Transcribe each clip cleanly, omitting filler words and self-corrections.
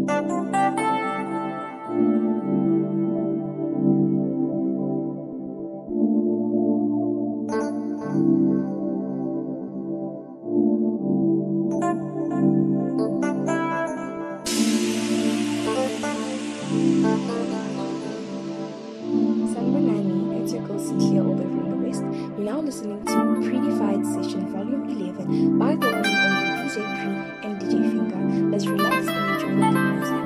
Sanbanani, at your coast here all the way from the west. You're now listening to Predefied Session Volume 11 by the one and only DJ Pre and DJ Finger. Let's relax and enjoy the music.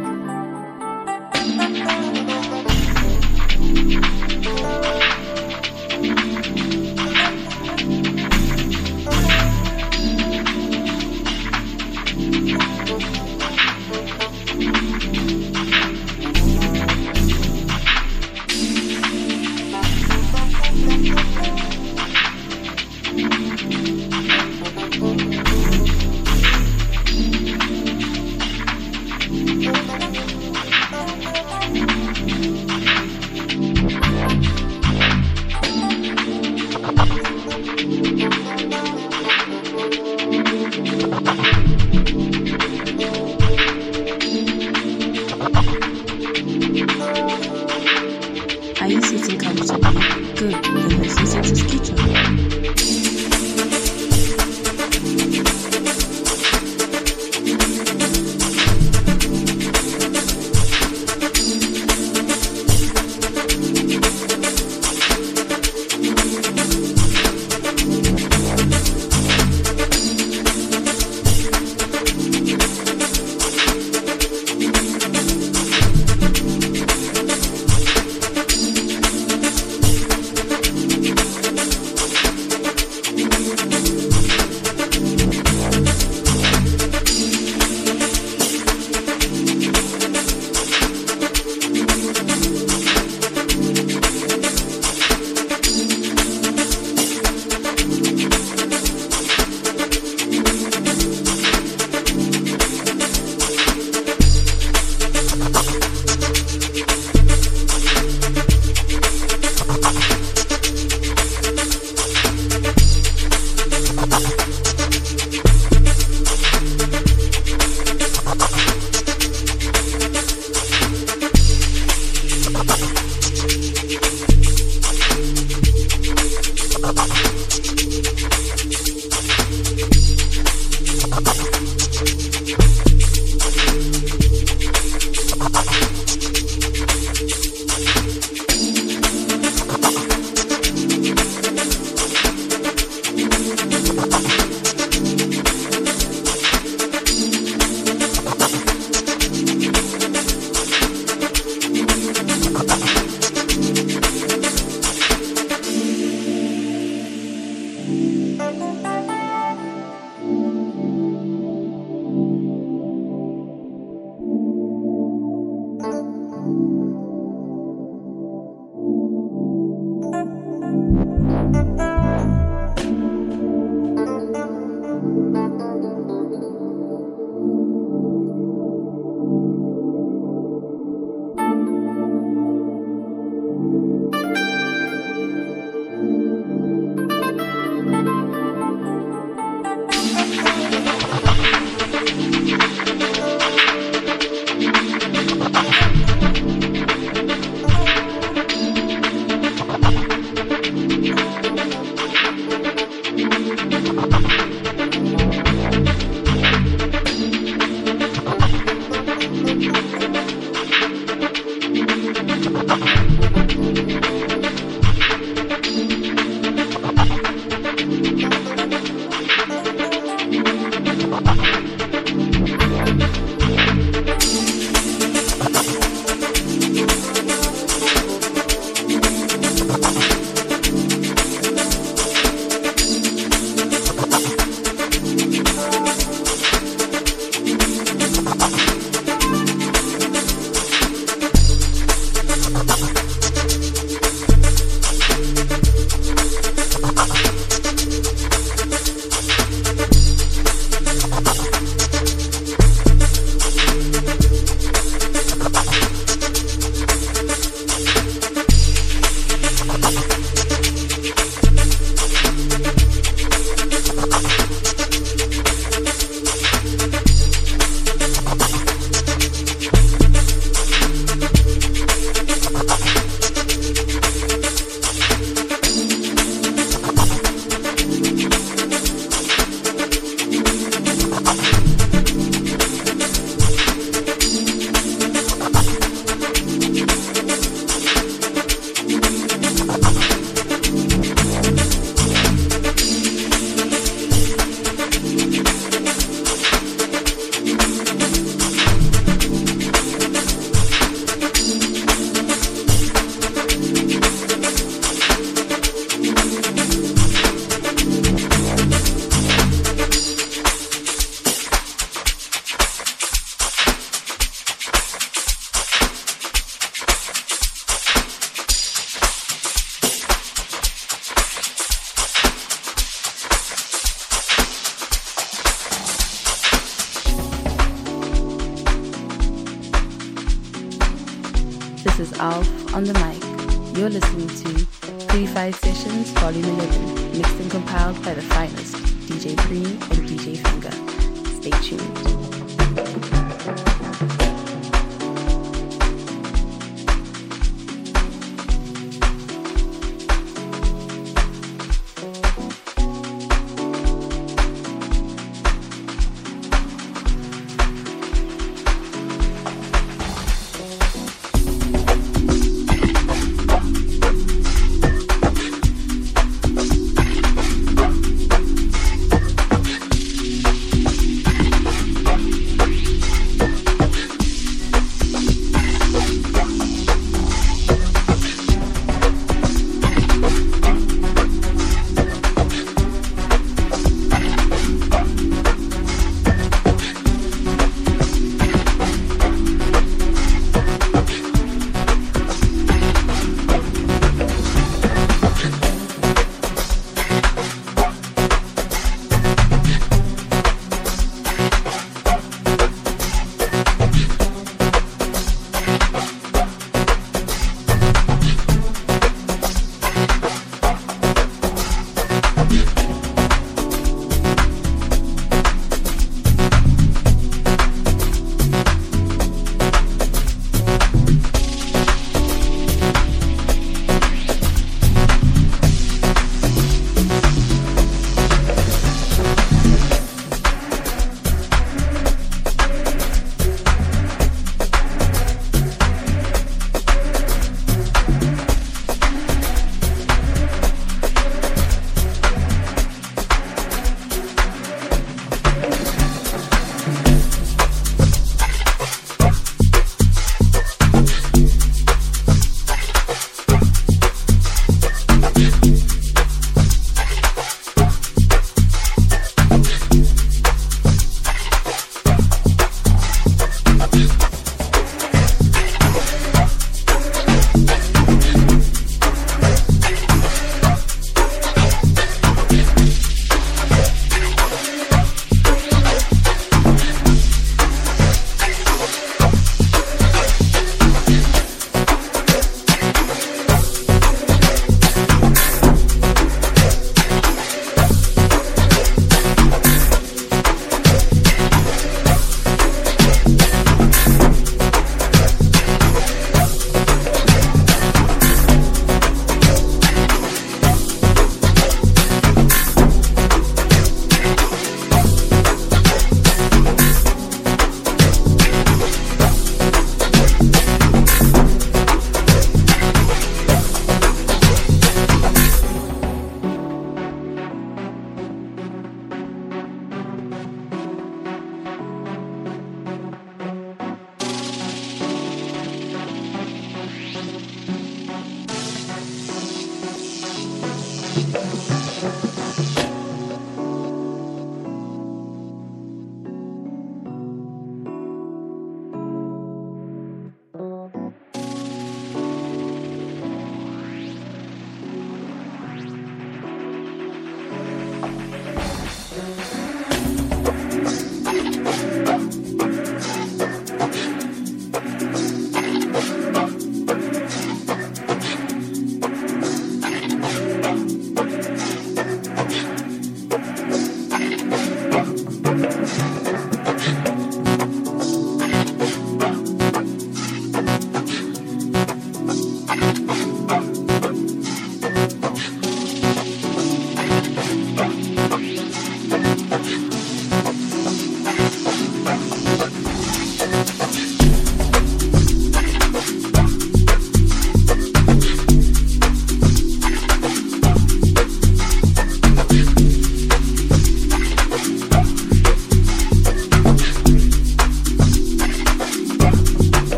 This is Alf on the mic. You're listening to Purified Sessions Volume 11, mixed and compiled by the finest, DJ Pre and DJ Finger. Stay tuned.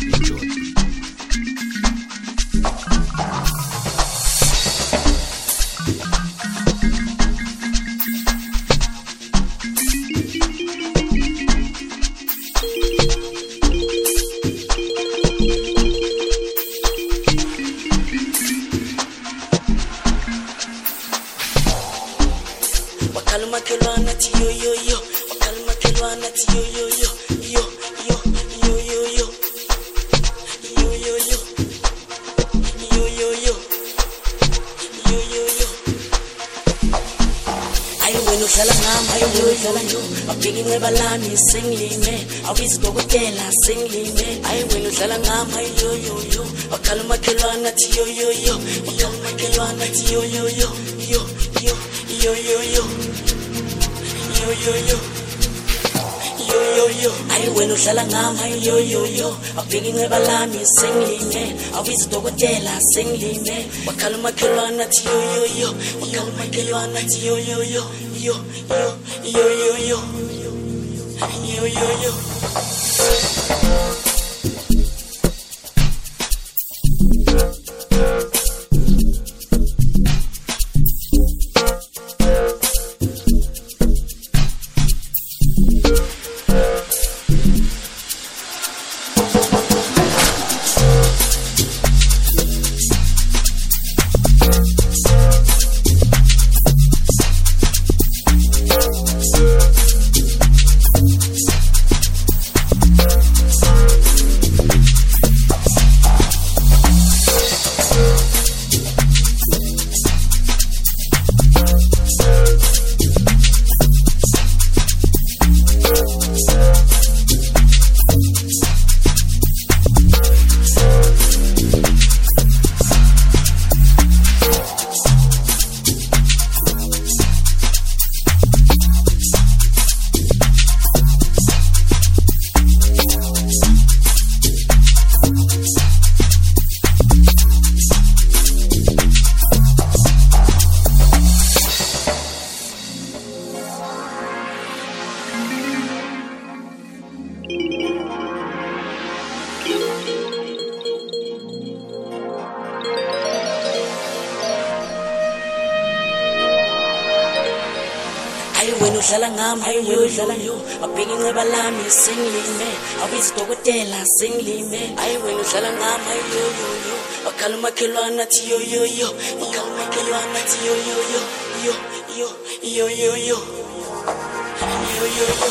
Enjoy. Singlime, awis dokotela singlime. Ay wena udlala ngami ay yo yo yo. Wakhala makhelwana thi yo yo yo. Wakhala makhelwana thi yo yo yo. Yo yo yo yo yo. Yo yo yo. Yo yo yo. Ay wena udlala ngami ay yo yo yo. Abheka inceba lami singlime. Awis dokotela singlime. Wakhala makhelwana thi yo yo yo. Wakhala makhelwana thi yo yo yo. Yo yo yo yo yo. Yo, yo, yo. Udlala ngami ay yo yo yo. Abheka inceba lami singlime. Awis dokotela singlime. Ay wena udlala ngami ay yo yo yo. Wakhala makhelwana thi yo yo yo. Wakhala makhelwana thi yo yo yo. Yo yo yo yo yo. Yo yo yo.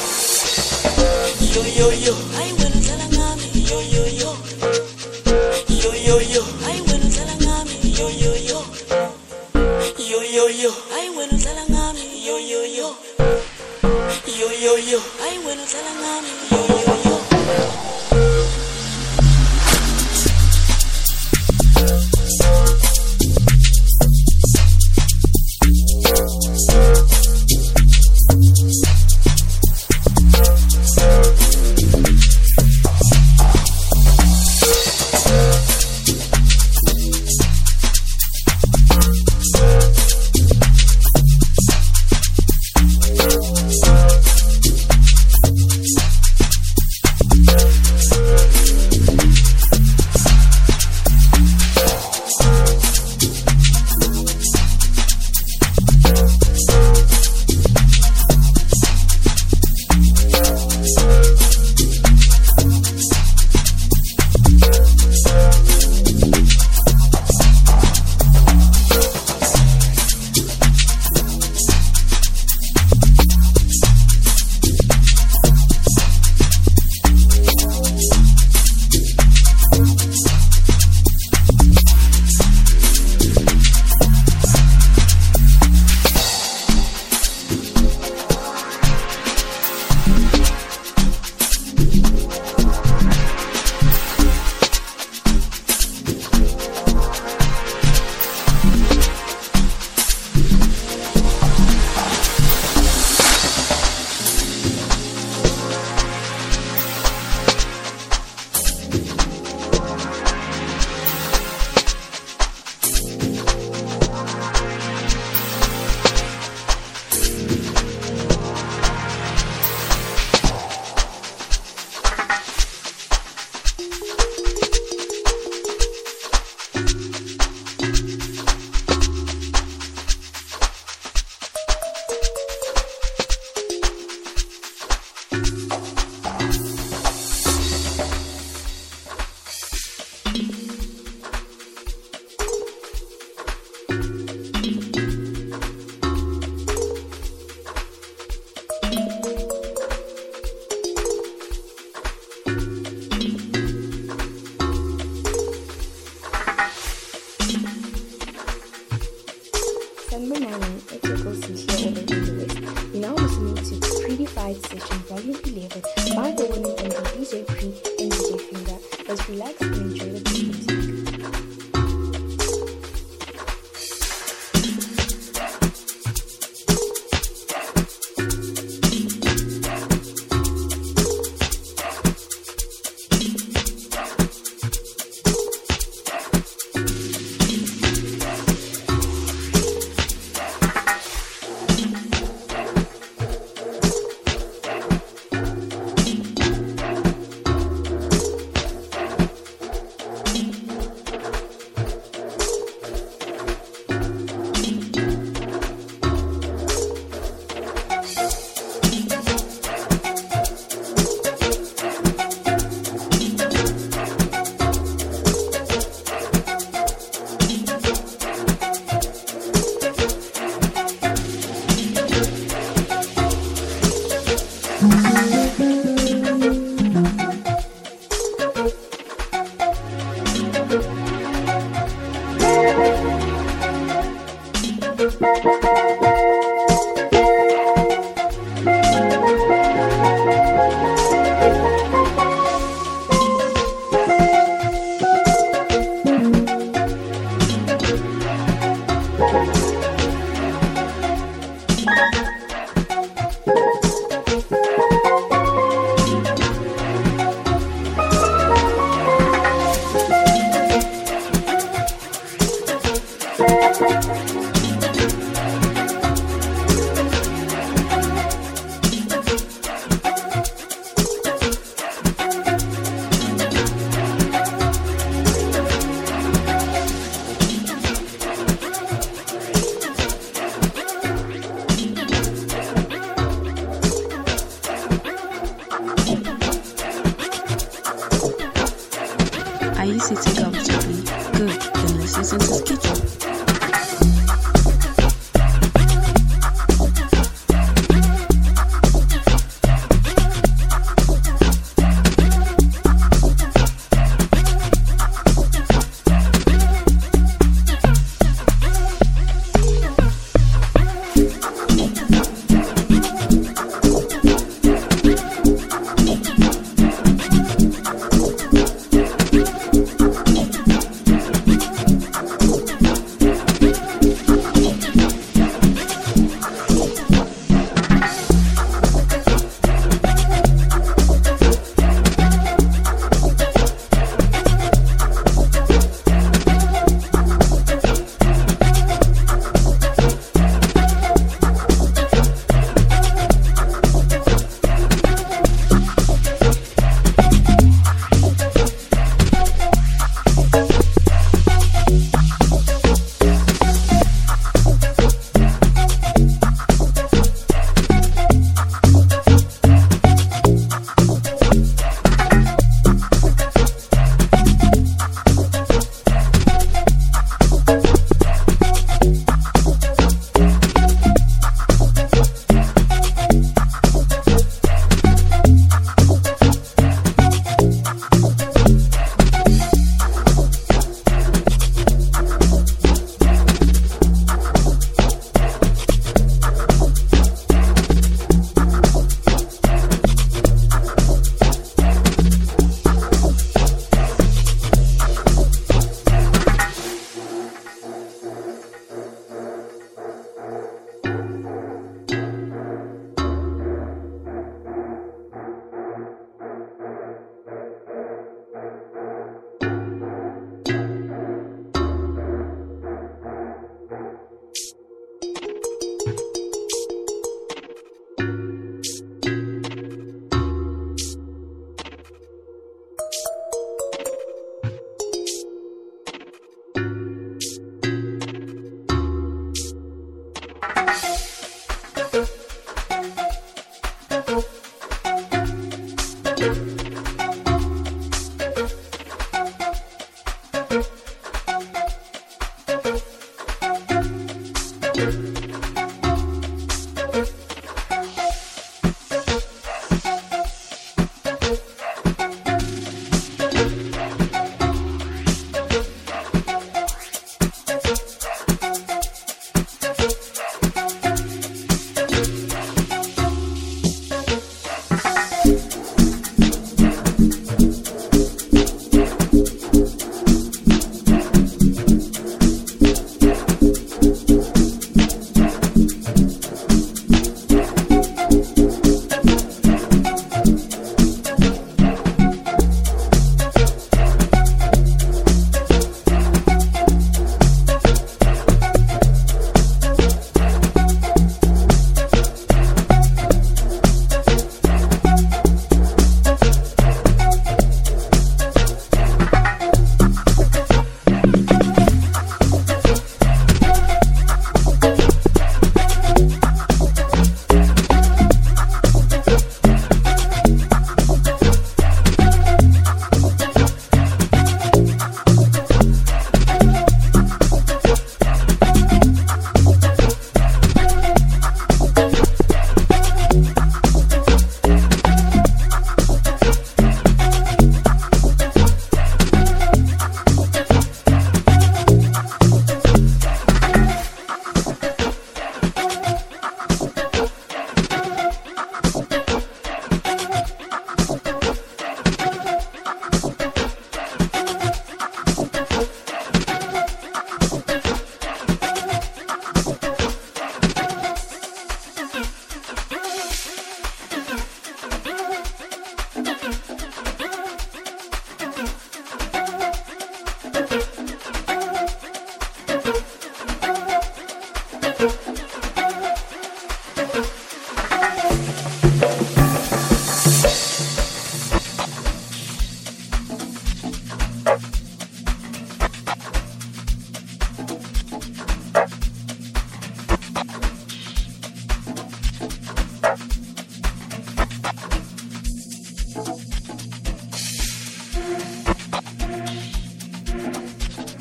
Yo yo yo. Ay wena udlala ngami yo yo yo. Yo yo yo. Ay wena udlala ngami yo yo yo. Yo yo yo. Ay wena udlala ngami yo yo yo. Yo yo yo, ay bueno udlala ngami yo yo yo. Volume 11 by the one and only DJ Pre and DJ Finger. Let's relax and enjoy the music. Are you sitting comfortably? Good, then let's listen to Skittle.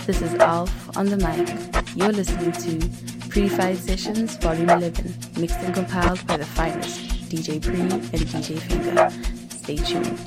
This is Alf on the mic. You're listening to Prettyfied Sessions Volume 11, mixed and compiled by the finest DJ Pre and DJ Finger. Stay tuned.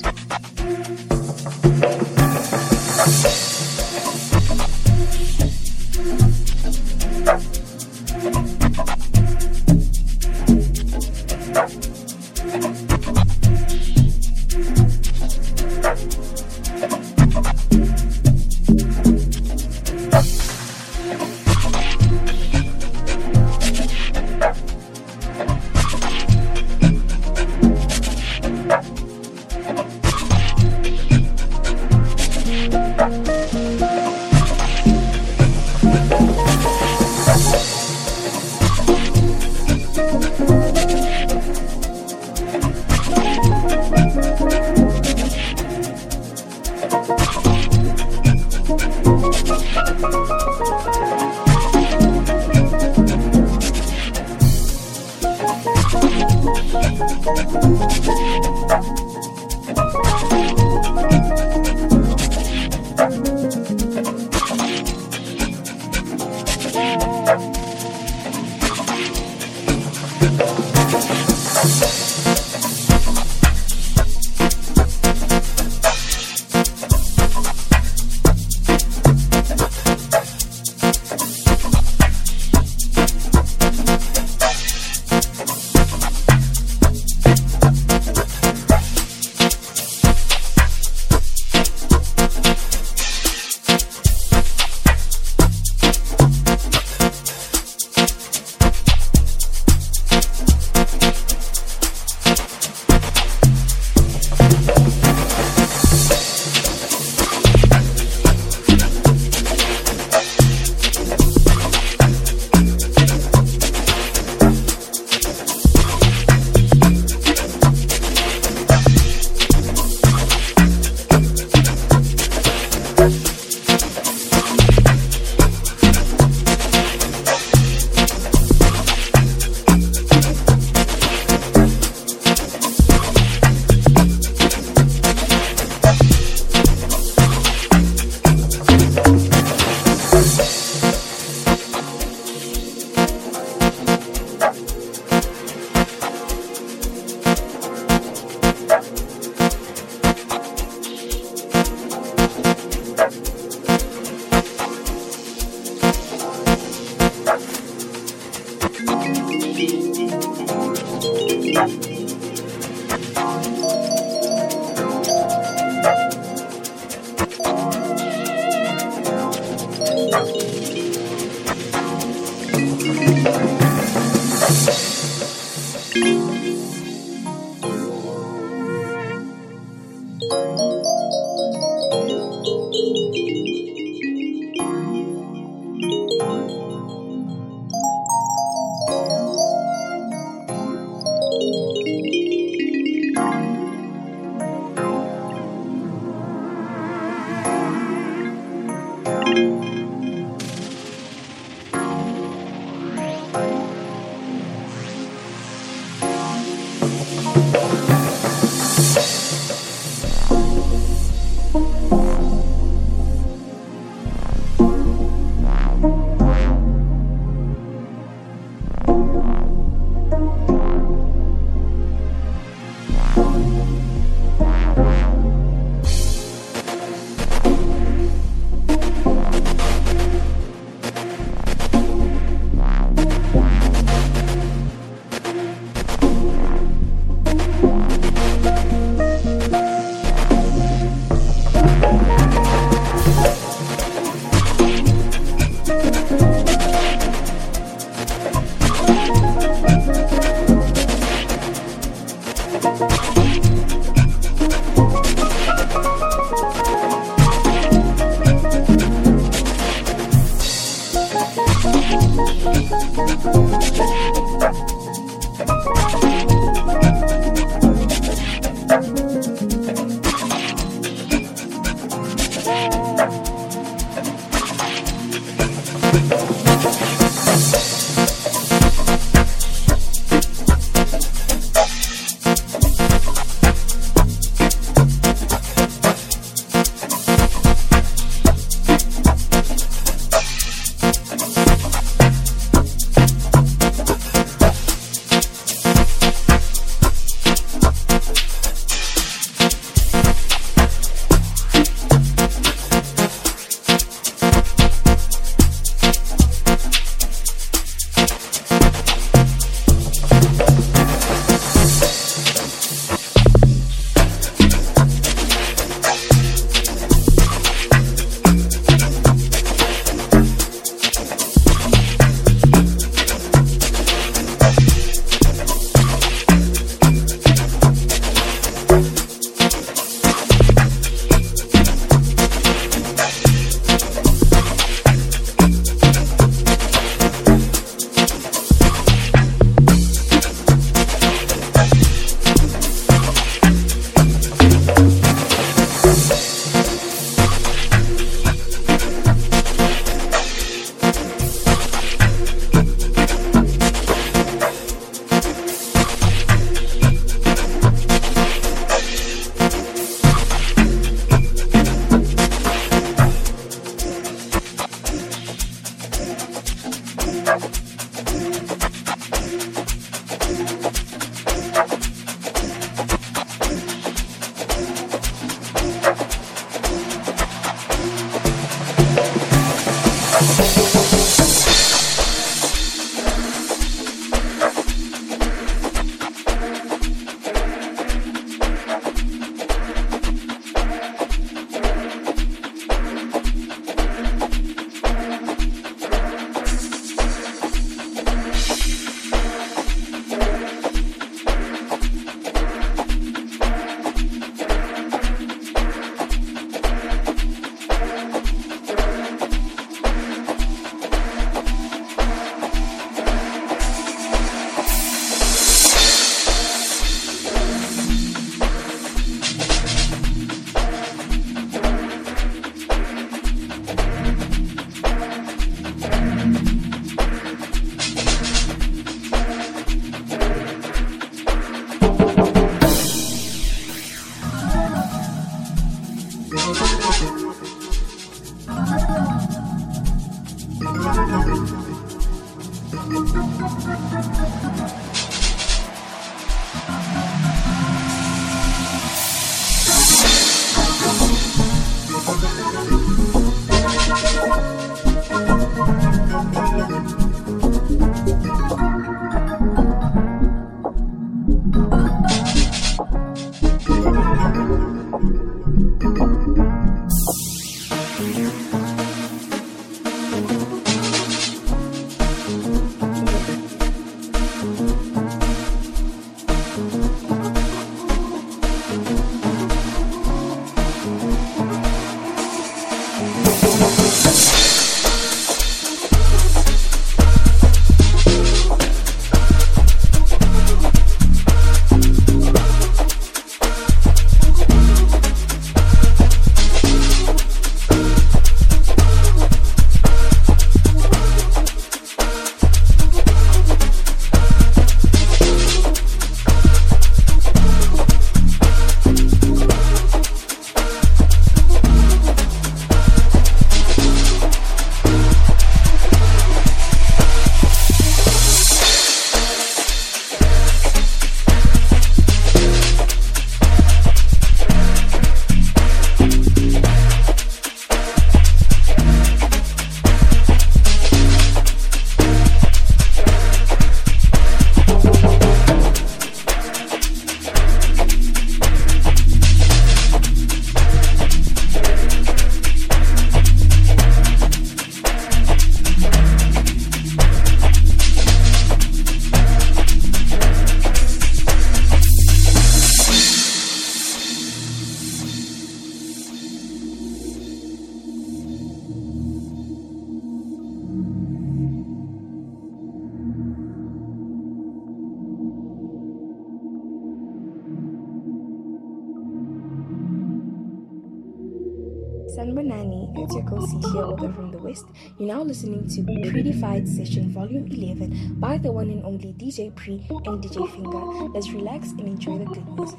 Sanbonani, it's your co-C here all the way from the West. You're now listening to Prettyfied Session Volume 11 by the one and only DJ Pre and DJ Finger. Let's relax and enjoy the good music.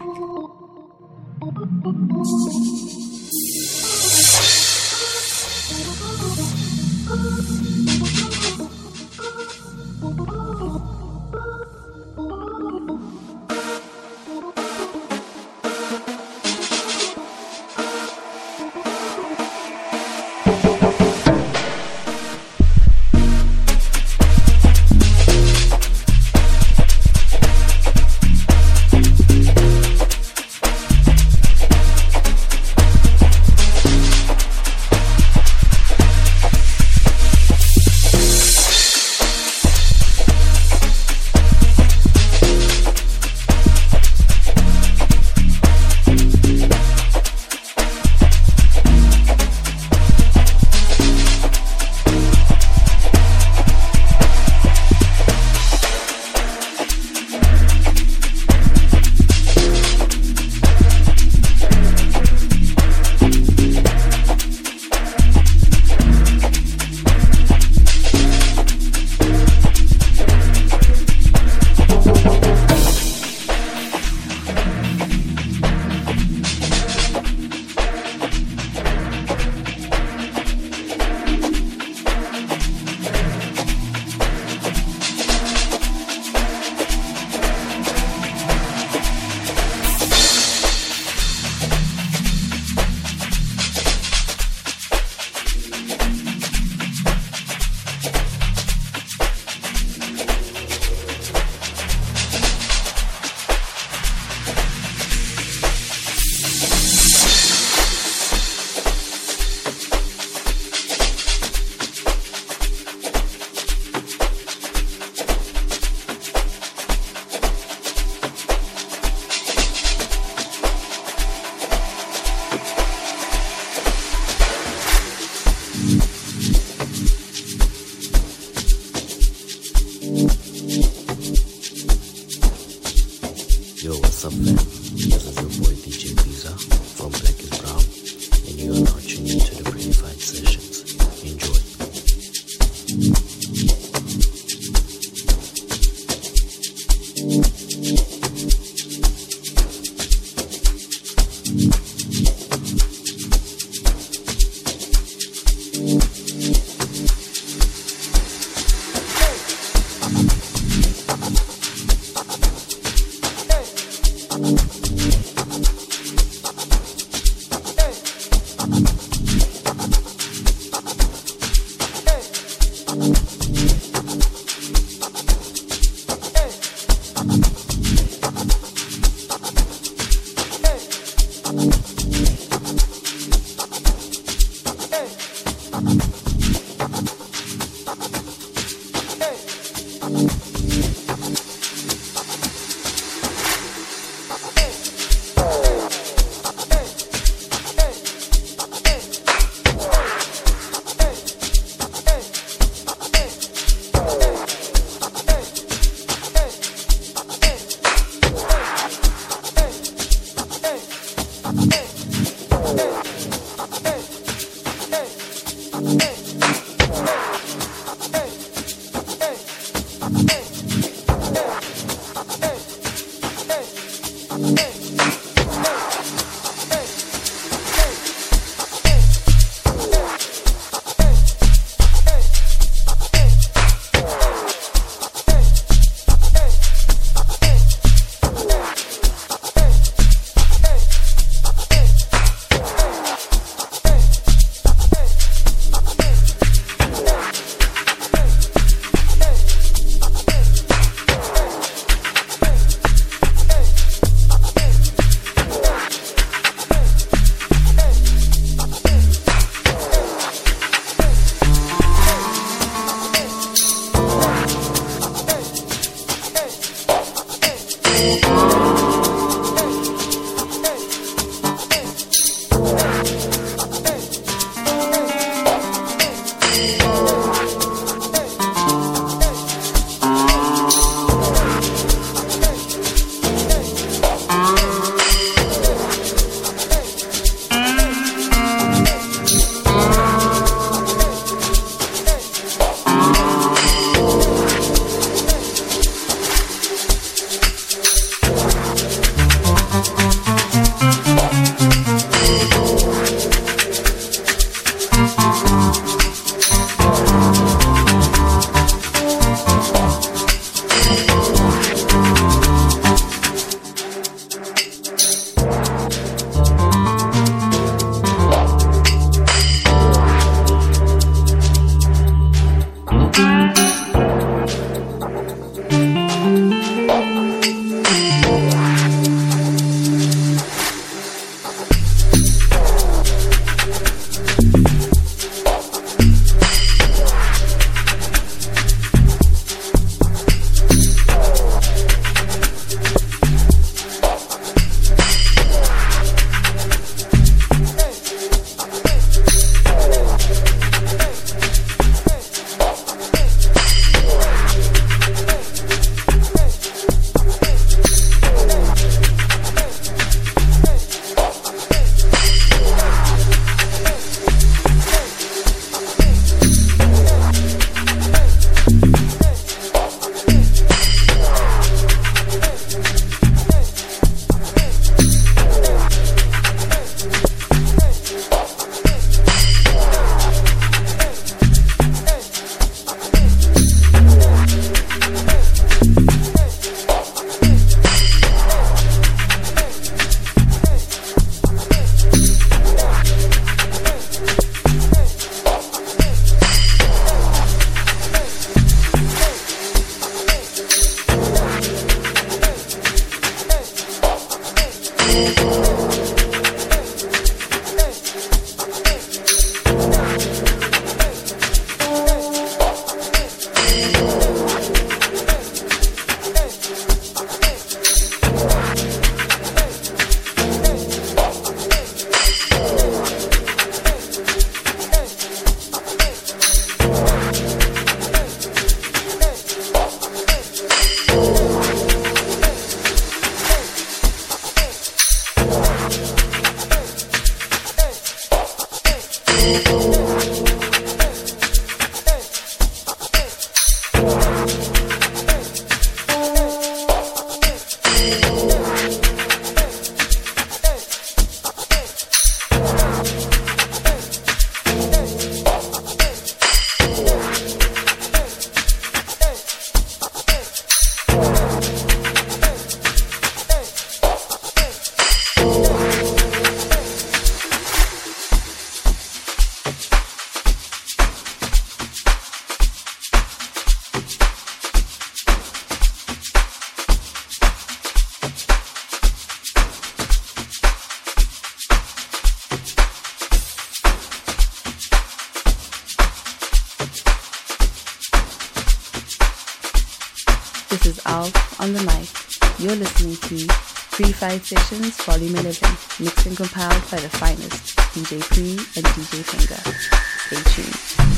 This is Alf on the mic. You're listening to Pre-Fight Sessions Volume 11, mixed and compiled by the finest, DJ Pre and DJ Finger. Stay tuned.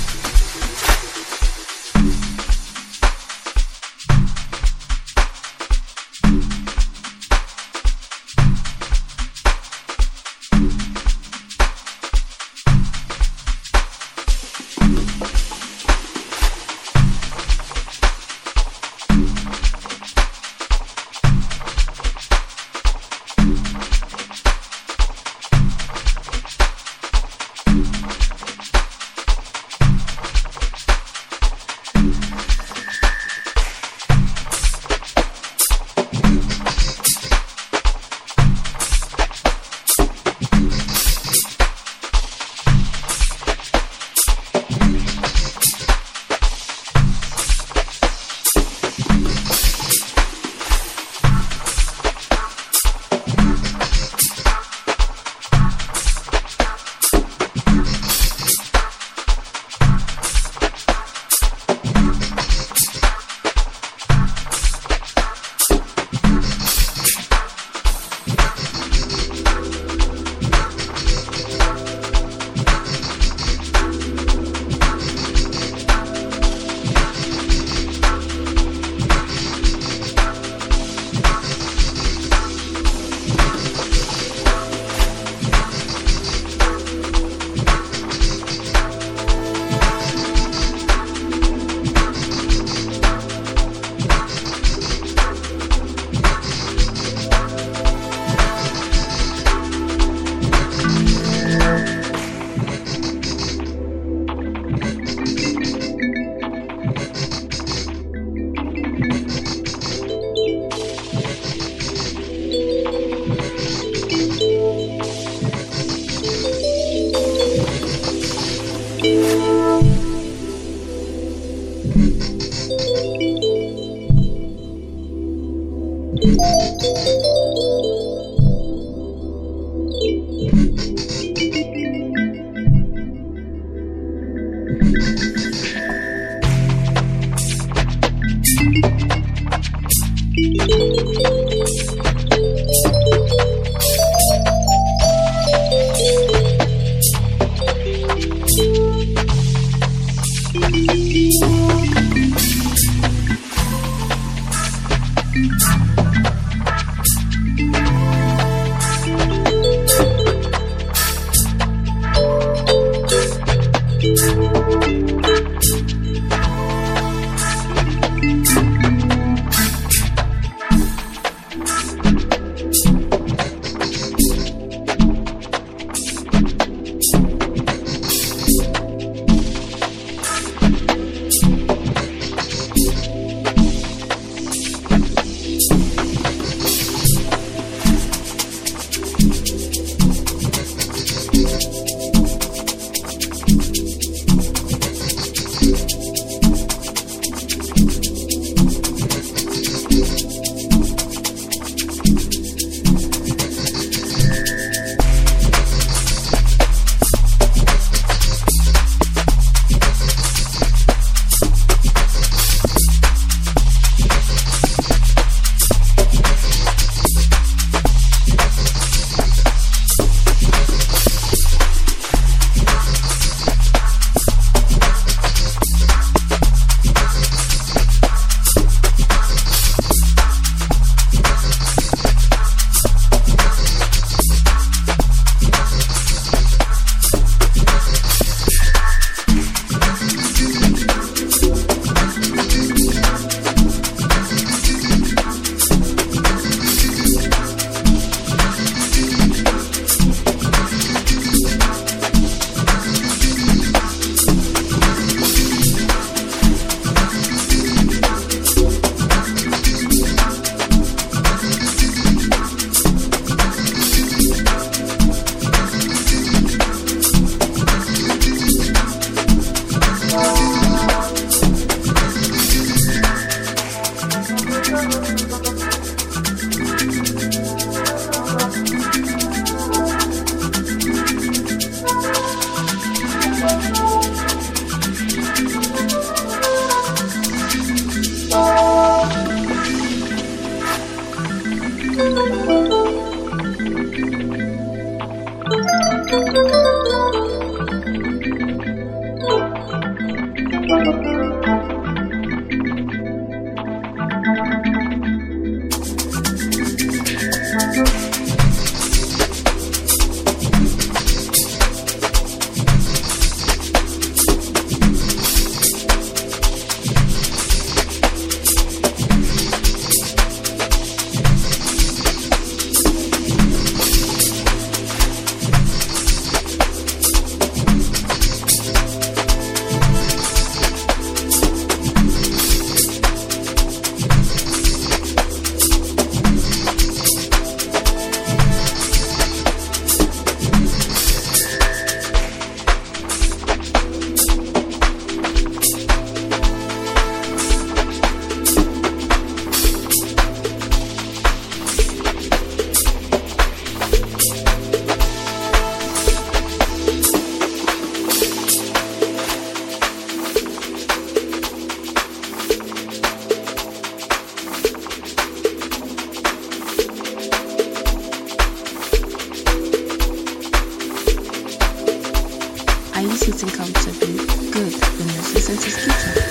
sitting comfortably. Good, then let's listen to Skeeter.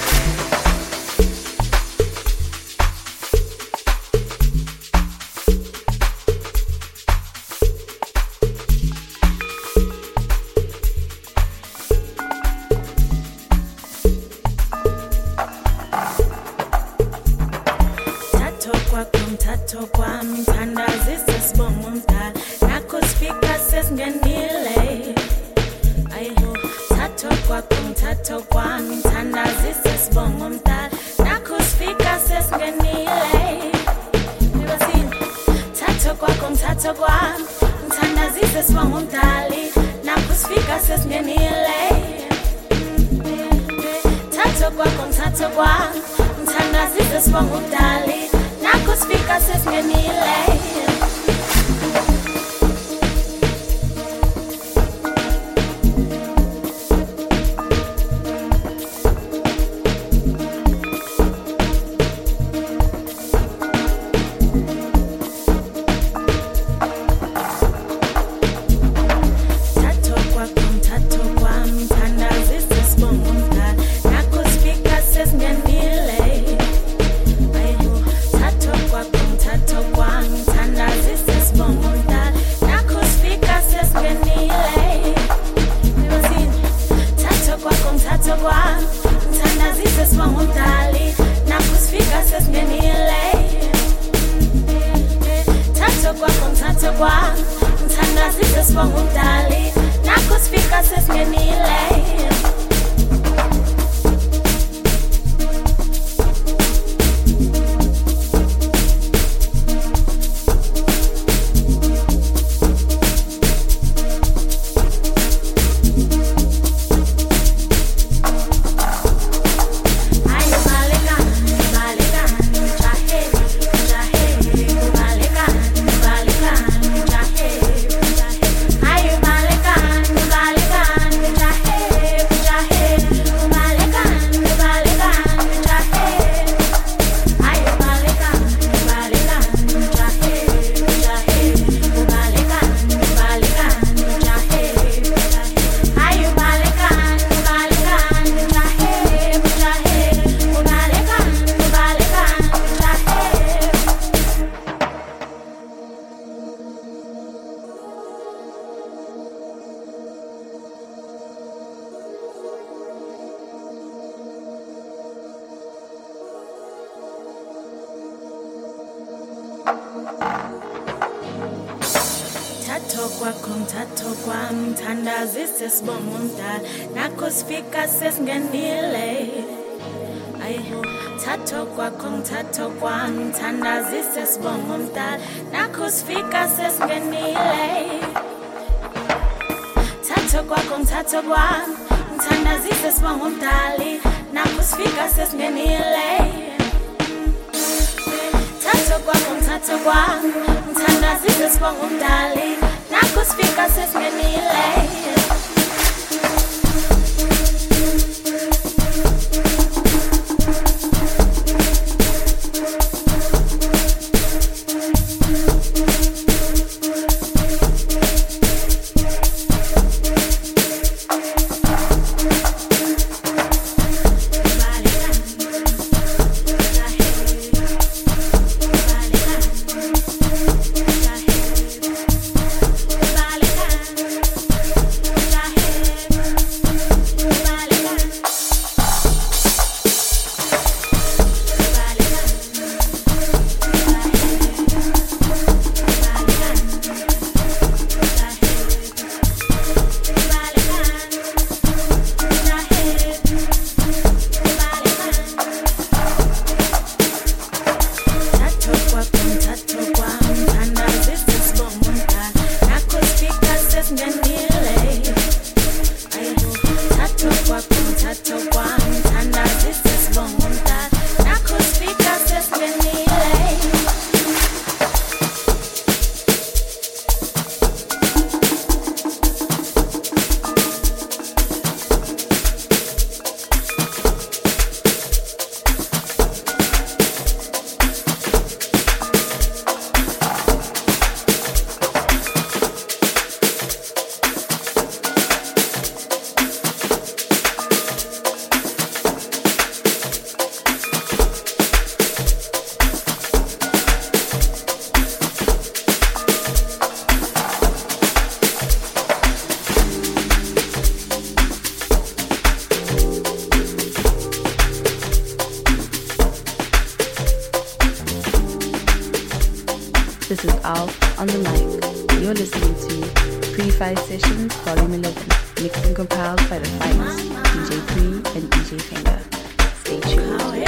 This is Alf on the mic. You're listening to Pre-5 Sessions Volume 11, mixed and compiled by the finest DJ Pre and DJ Finger. Stay tuned.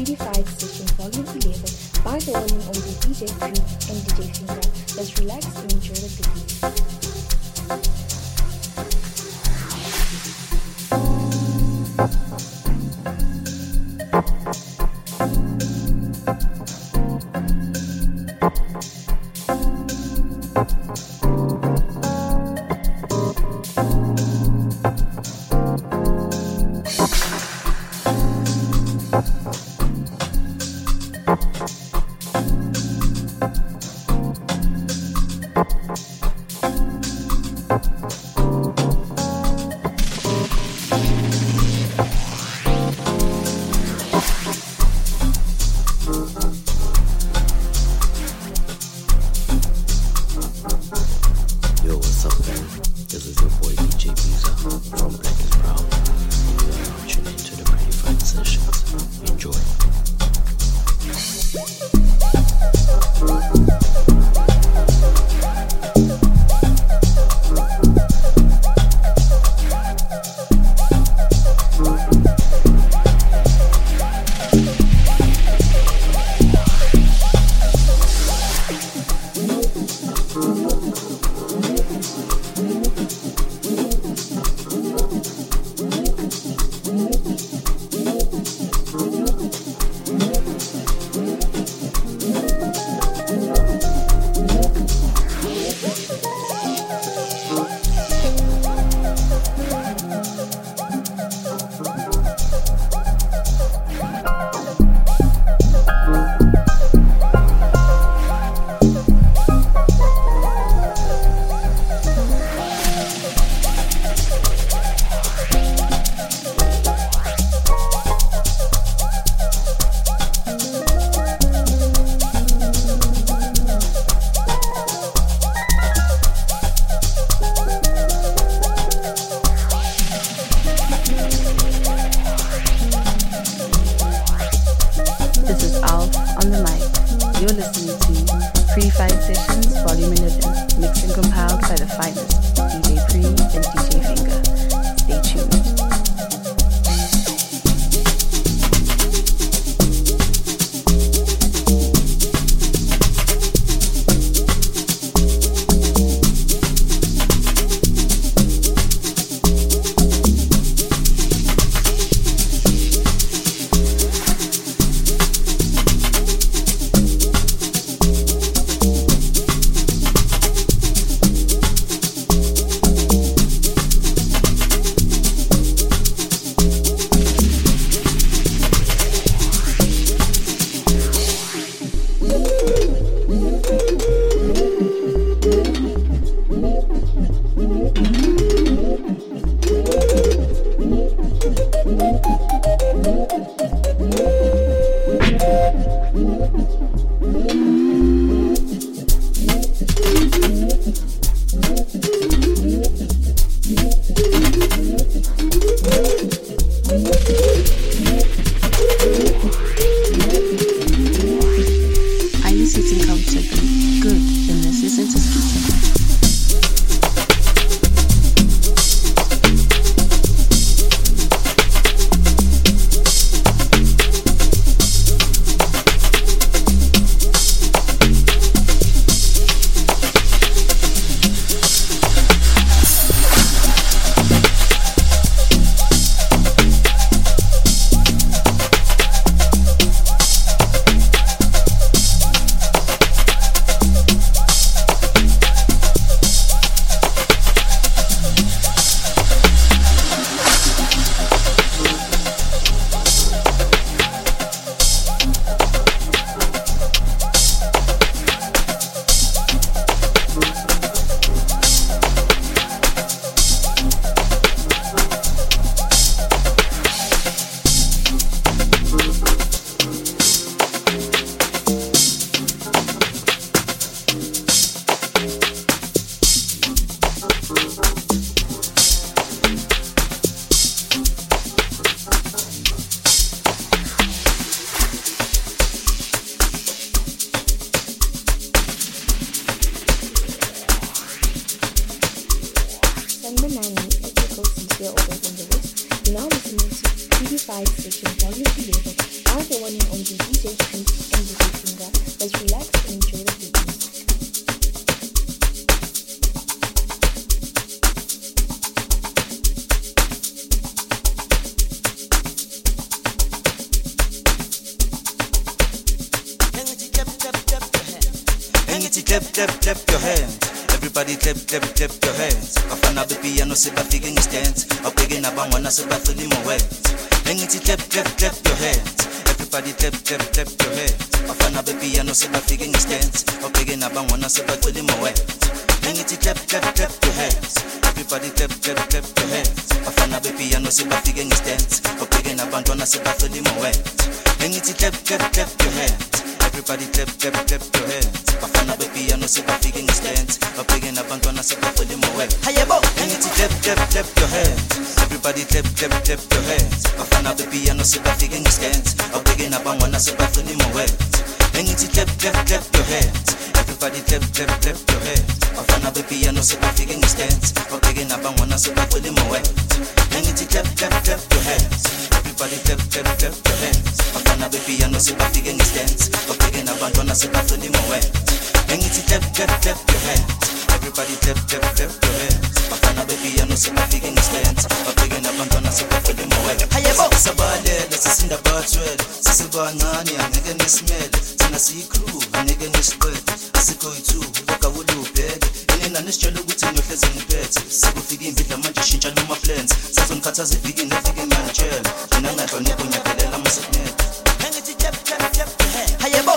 Predefined Session Volume 11 by the one and only DJ Pre and DJ Finger. Let's relax and enjoy the goodies. You're listening to Predefined Sessions Volume 11, mixed and compiled by the finest DJ Pre and DJ Finger. Stay tuned. Now listening to Predefined Session Volume 11 by the one and only only DJ Pre and DJ Finger. Let's relax and enjoy the beat music. Clap your hands. Everybody clap your hands. Afana baby ano se bafike ngistand. Awubheke nabangwana se bafile imowe. Engithi clap your hands. Everybody clap your hands. Afana baby ano se bafike ngistand. Awubheke nabangwana se bafile imowe. Engithi clap your hands. Everybody clap your hands. Afana baby ano se bafike ngistand. Awubheke nabantwana se bafile imowe. Engithi clap your hands. Everybody clap your hands. Bafana baby ano se bafike ngistand. Awubheke nabantwana se bafile imowe. Hayebo. Engithi clap your hands. Everybody clap your hands. Bafana baby ano se bafike ngistand. Awubheke nabangwana se bafile imowe. Engithi clap your hands. Everybody clap your hands. Bafana baby ano se bafike ngistand. Awubheke nabangwana se bafile imowe. Engithi clap your hands. Everybody clap your hands. Bafana baby ano se bafike ngistand. Awubheke nabantwana se bafile imowe. Engithi clap your hands. Everybody clap your hands. Bafana baby ano se bafike ngistand. Awubheke nabantwana se bafile imowe. Hayebo sabalele sisinda bathwele. Sisibancane angeke nisimele. Thina siyicrew angeke nisiqede. Asikho yithu okawulubheke. Inina nisitshela ukuthi niyohleze niphethe. Sekufika imbidla manje shintsha noma plans. Sazonikhathaza iviki neviki mangitshela. Mina ngadlonipho nyakelela amaseknet. Engithi clap your hands. Hayebo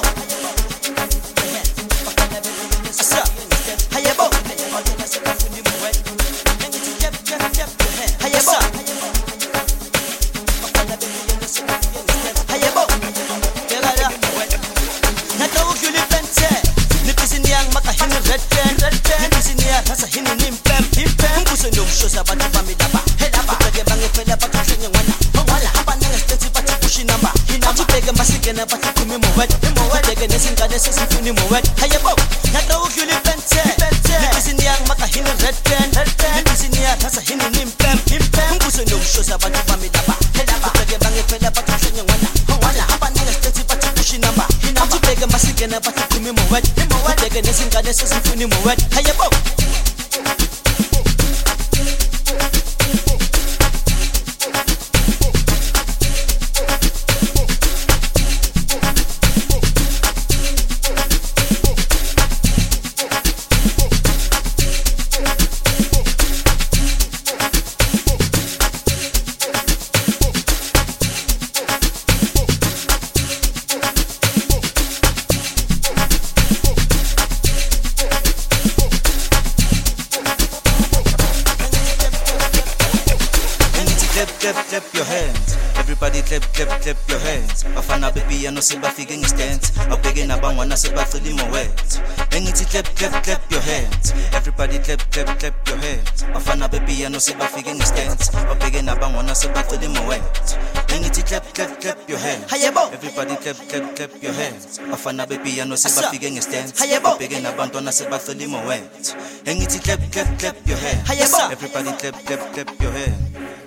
clap your hands. Everybody clap your hands. Bafana baby ano se bafike ngistand. Awubheke nabangwana se bafile imowe. Engithi clap your hands. Everybody clap your hands. Bafana baby ano se bafike ngistand. Awubheke nabangwana se bafile imowe. Engithi clap your hands. Everybody clap your hands. Bafana baby ano se bafike ngistand. Awubheke nabantwana se bafile imowe. Engithi clap your hands. Everybody clap your hands.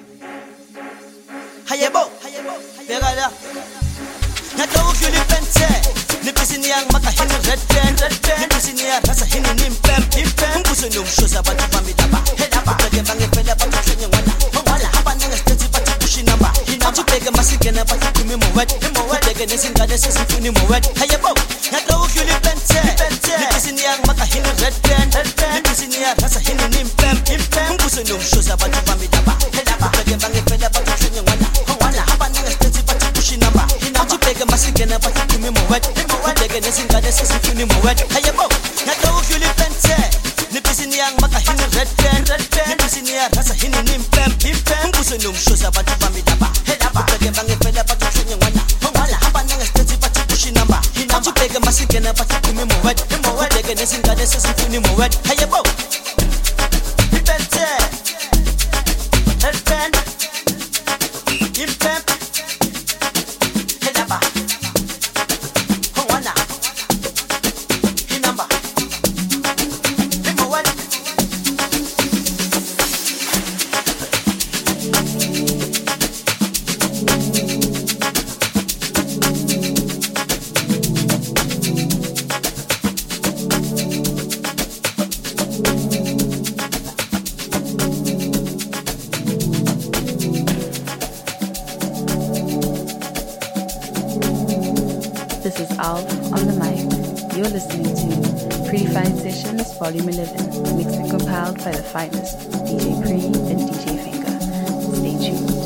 Hayebo, begala. Nakawu kyuli pense. Nipisi yang maka hini red pen. Nipisi ya rasa hini nimpem. Mbuso nomshoza bantu bamidaba. Hedaba. Kage bange pele bantu chenye wana. Wala hapa nanga steti pati kushi namba. Hinatu pege masigena pati kumi mowet. Dege nesingane sesifuni mowet. Hayebo. Nakawu kyuli pense. Nipisi yang maka hini red pen. Nipisi ya rasa hini nimpem. Mbuso nomshoza bantu bamidaba. Hedaba. Kage bange pele bantu chenye wana. Masigena pati kumi mowet. Dege nesingane sesifuni mowet. Hayebo. Nakawu kyuli pense. Nipisi yang maka hini red pen. Nipisi ya rasa hini nimpem. Mbuso nomshoza bantu bamidaba. Hedaba. Kage bange pele bantu chenye wana. Wala hapa nanga steti pati kushi namba. Hinatu pege masigena pati kumi mowet. Dege nesingane sesifuni mowet. Hayebo. Pense. Red pen. Impem. Hedaba. This is Alf on the mic. You're listening to Pretty Fine Sessions Volume 11, mixed and compiled by the finest DJ Pre and DJ Finger. Stay tuned.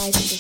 Purified Sessions.